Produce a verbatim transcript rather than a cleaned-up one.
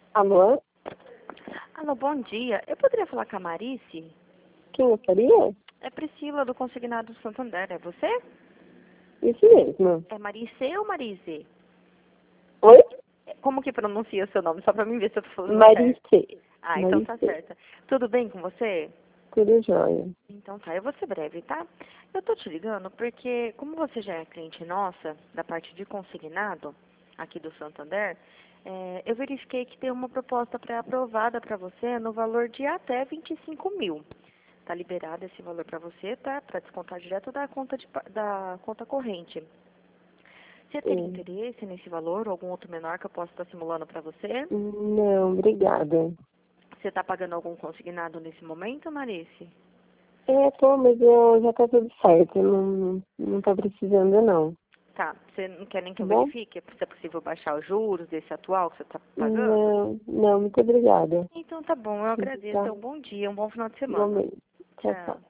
Alô? Alô, bom dia. Eu poderia falar com a Marice? Quem gostaria? É Priscila, do Consignado Santander. É você? Isso mesmo. É Marice ou Marise? Oi? Como que pronuncia o seu nome? Só pra mim ver se eu tô falando certo. Marice. Ah, então tá Marice. certo. Tudo bem com você? Tudo jóia. Então tá, eu vou ser breve, tá? Eu tô te ligando porque, como você já é cliente nossa, da parte de consignado, aqui do Santander, é, eu verifiquei que tem uma proposta pré-aprovada para você no valor de até vinte e cinco mil. Tá liberado esse valor para você, tá? Para descontar direto da conta, de, pa- da conta corrente. Você teria Sim. interesse nesse valor ou algum outro menor que eu possa estar simulando para você? Não, obrigada. Você está pagando algum consignado nesse momento, Marice? É, tô, mas eu já tá tudo certo. Não, não tá precisando, não. Tá, você não quer nem que Tá eu bom? verifique se é possível baixar os juros desse atual que você está pagando? Não, não, muito obrigada. Então tá bom, eu agradeço. Tá? Então, bom dia, um bom final de semana. Igualmente. Tchau, tchau. Tchau.